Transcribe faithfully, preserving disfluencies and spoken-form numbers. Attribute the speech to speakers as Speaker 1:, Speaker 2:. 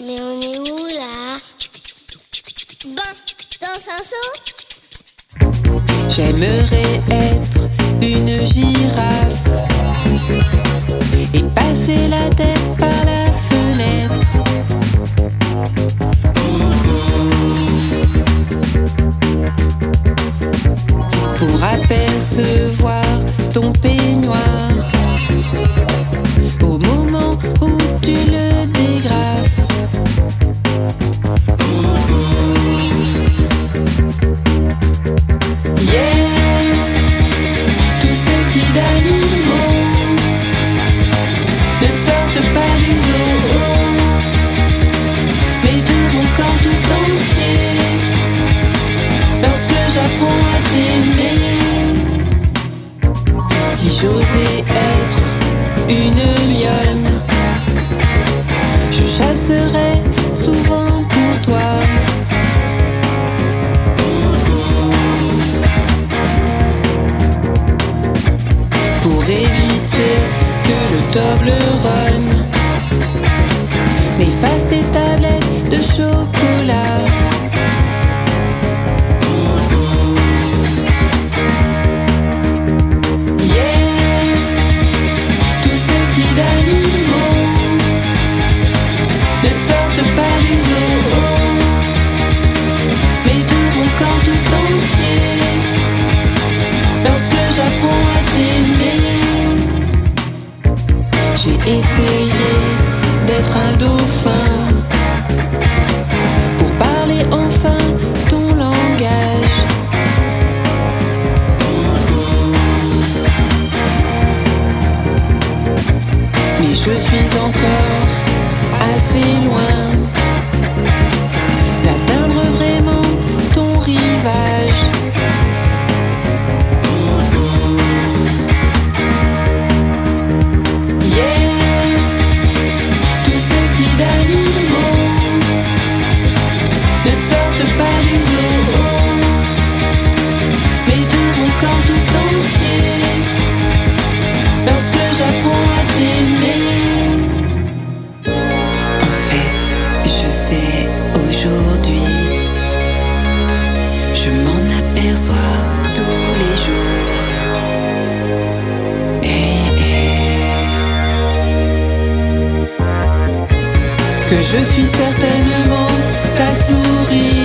Speaker 1: Mais on est où là? Ben, dans un seau?
Speaker 2: J'aimerais être une girafe et passer la tête par la fenêtre. Pour apercevoir ton peignoir au moment où tu le dégrafes. Yeah, tous ces cris d'animaux ne sortent pas du zoo, mais de mon corps tout entier. Lorsque j'apprends à t'aimer, si j'osais être une lionne, je chasserais souvent pour toi. Pour éviter que le Toblerone n'efface tes tablettes de chocolat. Yeah, tous ces cris d'animaux ne sortent pas du zoo, mais de mon corps tout entier. Lorsque j'apprends à t'aimer, j'ai essayé d'être un dauphin pour parler enfin ton langage. Mais je suis encore assez loin d'atteindre vraiment ton rivage. Yeah, tous ces cris d'animaux ne sortent pas du zoo, mais de mon corps tout entier. Lorsque j'apprends à t'aimer, en fait, je sais aujourd'hui, je m'en aperçois tous les jours. Hey, hey. Que je suis certainement ta souris.